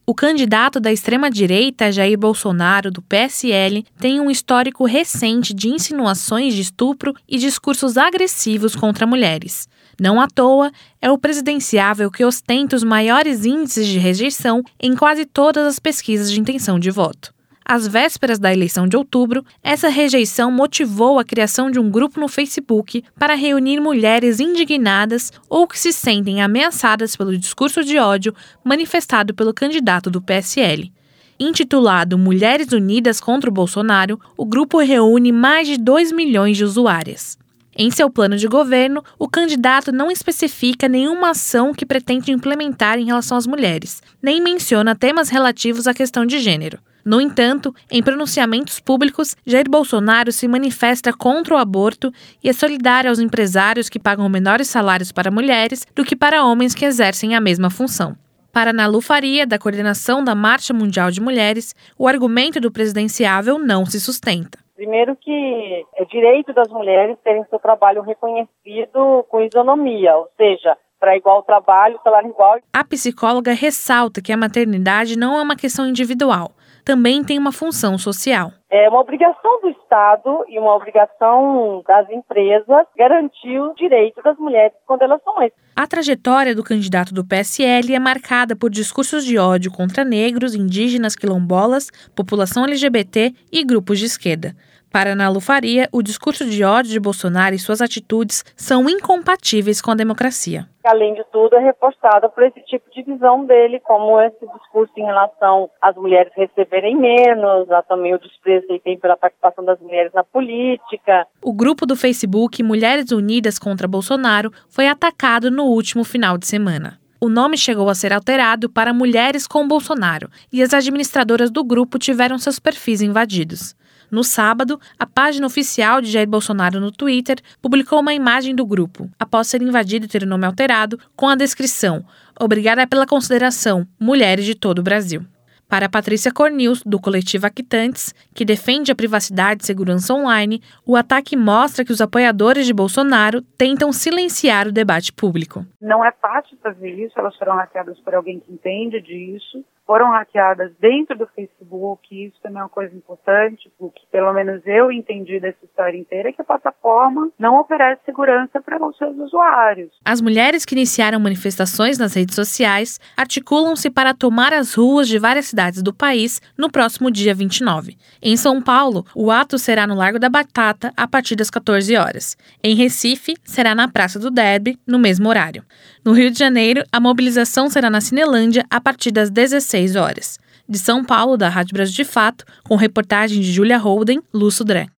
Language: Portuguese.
O candidato da extrema-direita, Jair Bolsonaro, do PSL, tem um histórico recente de insinuações de estupro e discursos agressivos contra mulheres. Não à toa, é o presidenciável que ostenta os maiores índices de rejeição em quase todas as pesquisas de intenção de voto. Às vésperas da eleição de outubro, essa rejeição motivou a criação de um grupo no Facebook para reunir mulheres indignadas ou que se sentem ameaçadas pelo discurso de ódio manifestado pelo candidato do PSL. Intitulado Mulheres Unidas contra o Bolsonaro, o grupo reúne mais de 2 milhões de usuárias. Em seu plano de governo, o candidato não especifica nenhuma ação que pretende implementar em relação às mulheres, nem menciona temas relativos à questão de gênero. No entanto, em pronunciamentos públicos, Jair Bolsonaro se manifesta contra o aborto e é solidário aos empresários que pagam menores salários para mulheres do que para homens que exercem a mesma função. Para Nalu Faria, da coordenação da Marcha Mundial de Mulheres, o argumento do presidenciável não se sustenta. Primeiro que é direito das mulheres terem seu trabalho reconhecido com isonomia, ou seja, para igual trabalho, salário igual. A psicóloga ressalta que a maternidade não é uma questão individual, também tem uma função social. É uma obrigação do Estado e uma obrigação das empresas garantir o direito das mulheres quando elas são mães. A trajetória do candidato do PSL é marcada por discursos de ódio contra negros, indígenas, quilombolas, população LGBT e grupos de esquerda. Para Nalu Faria, o discurso de ódio de Bolsonaro e suas atitudes são incompatíveis com a democracia. Além de tudo, é reforçada por esse tipo de visão dele, como esse discurso em relação às mulheres receberem menos, também o desprezo que tem pela participação das mulheres na política. O grupo do Facebook Mulheres Unidas contra Bolsonaro foi atacado no último final de semana. O nome chegou a ser alterado para Mulheres com Bolsonaro e as administradoras do grupo tiveram seus perfis invadidos. No sábado, a página oficial de Jair Bolsonaro no Twitter publicou uma imagem do grupo, após ser invadido e ter o nome alterado, com a descrição: "Obrigada pela consideração, mulheres de todo o Brasil". Para Patrícia Cornils, do coletivo Actantes, que defende a privacidade e segurança online, o ataque mostra que os apoiadores de Bolsonaro tentam silenciar o debate público. Não é fácil fazer isso, elas foram hackeadas por alguém que entende disso, foram hackeadas dentro do Facebook, isso também é uma coisa importante, o que pelo menos eu entendi dessa história inteira é que a plataforma não oferece segurança para os seus usuários. As mulheres que iniciaram manifestações nas redes sociais articulam-se para tomar as ruas de várias cidades do país no próximo dia 29. Em São Paulo, o ato será no Largo da Batata a partir das 14 horas. Em Recife, será na Praça do Derby, no mesmo horário. No Rio de Janeiro, a mobilização será na Cinelândia a partir das 16 horas. De São Paulo, da Rádio Brasil de Fato, com reportagem de Júlia Holden, Lu Sudré.